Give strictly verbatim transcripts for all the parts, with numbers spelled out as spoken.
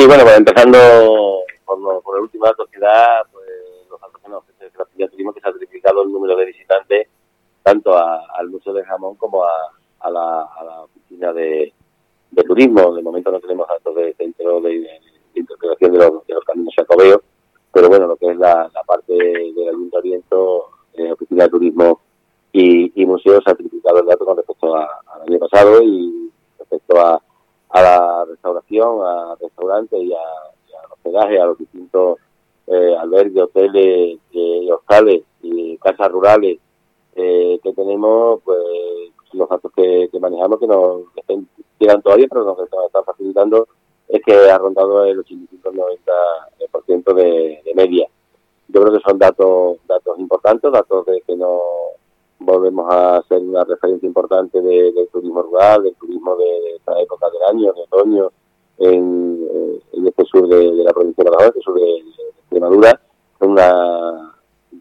Sí, bueno, pues empezando por, lo, por el último dato que da, pues los datos que nos ofrece Grafía Turismo, que se ha triplicado el número de visitantes tanto a, al Museo del Jamón como a, a, la, a la oficina de, de turismo. De momento no tenemos datos de centro de, de, de interpretación de los, de los caminos jacobeos, pero bueno, lo que es la, la parte del ayuntamiento, eh, oficina de turismo y, y museos, se ha triplicado el dato con respecto a, al año pasado y respecto a a la restauración, a restaurantes y a, y a hospedaje, a los distintos eh, albergues, hoteles, eh, hostales y casas rurales eh, que tenemos, pues los datos que, que manejamos, que nos estén, llegan todavía, pero nos están, están facilitando, es que ha rondado el ochenta y cinco al noventa por ciento de, de media. Yo creo que son datos datos importantes, datos de que no volvemos a ser una referencia importante de, del turismo rural, del turismo de, de esta época del año, de otoño, en, en este sur de, de la provincia de Badajoz, este sur de, de Extremadura, una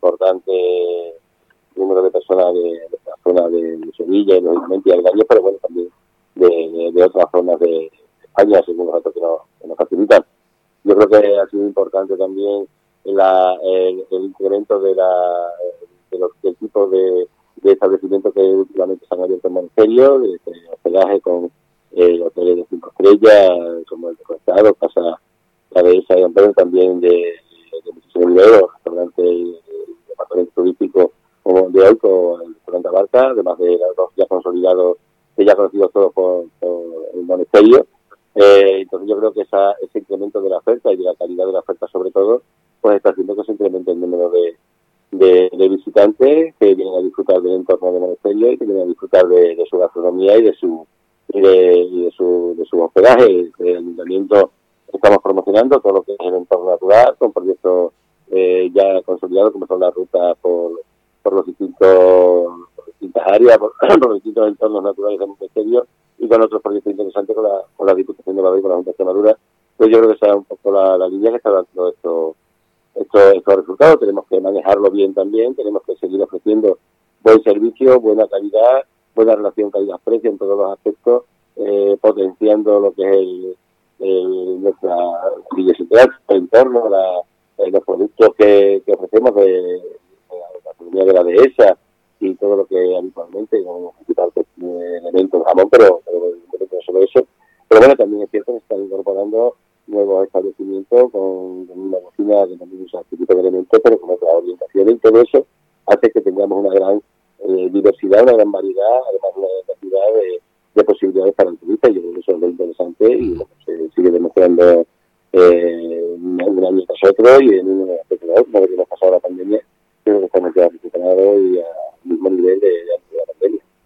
importante número de personas de, de la zona de, de Sevilla y lógicamente de Algañez, pero bueno, también de, de, de otras zonas de España, según los datos que nos, que nos facilitan. Yo creo que ha sido importante también la, el, el incremento de la de los, del tipo de de establecimientos que últimamente se han abierto en monasterios, de, de hospedaje con eh, hoteles de cinco estrellas, como el de Estado, Casa La Dehesa y Amperio, también de, de, de muchísimos niveles, restaurantes y departamentos turísticos como de hoy, con el restaurante Abarca, además de los dos ya consolidados, que ya conocidos todos por, por el monasterio. Eh, entonces yo creo que esa, ese incremento de la oferta y de la calidad de la oferta sobre todo, pues está haciendo que se incremente el número de De, de visitantes que vienen a disfrutar del entorno de monasterio y que vienen a disfrutar de, de su gastronomía y de su y de, y de su de su hospedaje. El ayuntamiento estamos promocionando todo lo que es el entorno natural con proyectos eh, ya consolidados, como son las rutas por por los distintos por distintas áreas, por, por los distintos entornos naturales del monasterio, y con otros proyectos interesantes con la con la Diputación de Madrid y con la Junta de Extremadura. Entonces yo creo que esa es un poco la, la línea que está dando esto Estos, estos resultados. Tenemos que manejarlo bien también, tenemos que seguir ofreciendo buen servicio, buena calidad, buena relación calidad-precio en todos los aspectos, eh, potenciando lo que es el, el, nuestra diversidad, el entorno, la, eh, los productos que, que ofrecemos de, de la gastronomía de la dehesa y todo lo que habitualmente, como principal eh, elemento jamón, pero, pero, pero no solo eso. Pero bueno, también es cierto que se están incorporando nuevos establecimientos con, con una cocina que también usa este tipo de elementos, pero con otras orientaciones, y todo eso hace que tengamos una gran eh, diversidad, una gran variedad, además una gran cantidad de, de posibilidades para el turista. Y yo creo que eso es lo interesante y lo que se sigue demostrando eh, un año tras otro y en un aspecto como